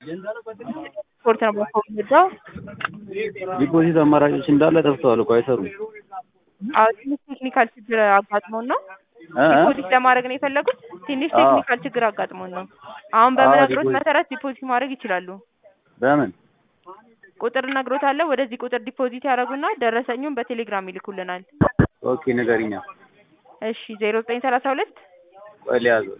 ስፖርት ነው የምወደው። ዲፖዚት አማራጮች እንዳለ ጠፍተዋል እኮ አይሰሩም። አዎ ትንሽ ቴክኒካል ችግር አጋጥሞን ነው። ዲፖዚት ለማድረግ ነው የፈለጉት። ትንሽ ቴክኒካል ችግር አጋጥሞን ነው። አሁን በምነግሮት መሰረት ዲፖዚት ማድረግ ይችላሉ። በምን ቁጥር እነግሮታለሁ። ወደዚህ ቁጥር ዲፖዚት ያደርጉና ደረሰኙን በቴሌግራም ይልኩልናል። ኦኬ ንገሪኛ። እሺ 0932 ቆይ ልያዘው።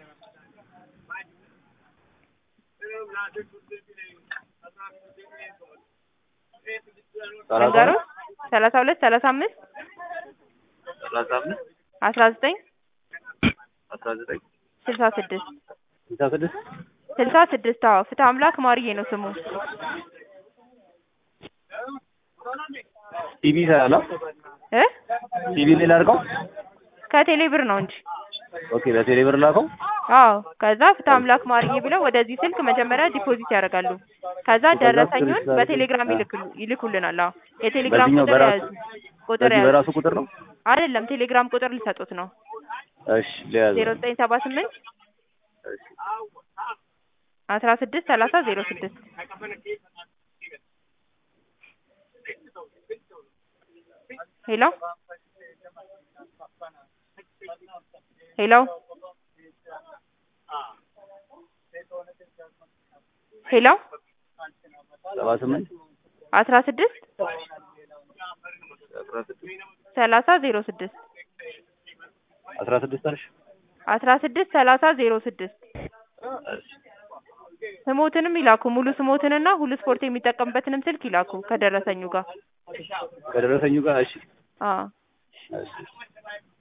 ነገሩ 32 35 19 66 66 አዎ ፍትሐ አምላክ ማርዬ ነው ስሙ። ቲቪ ሰራላ ቲቪ ሌላ አድርገው ከቴሌ ብር ነው እንጂ። ኦኬ ለቴሌ ብር ላከው። አዎ ከዛ ፍትሐ አምላክ ማርዬ ብለው ወደዚህ ስልክ መጀመሪያ ዲፖዚት ያደርጋሉ። ከዛ ደረሰኙን በቴሌግራም ይልኩልናል። አዎ የቴሌግራም ቁጥር ያዙ። ቁጥር ያዙ። በራሱ ቁጥር ነው አይደለም ቴሌግራም ቁጥር ሊሰጡት ነው። እሺ ለያዘ 0978 16 30 06 ሄሎ ሄሎ ሄሎ 78 16 30 06 16 አልሽ 16 30 06 ስሞትንም ይላኩ። ሙሉ ስሞትንና ሁሉ ስፖርት የሚጠቀምበትንም ስልክ ይላኩ ከደረሰኙ ጋር። ከደረሰኙ ጋር እሺ። አዎ እሺ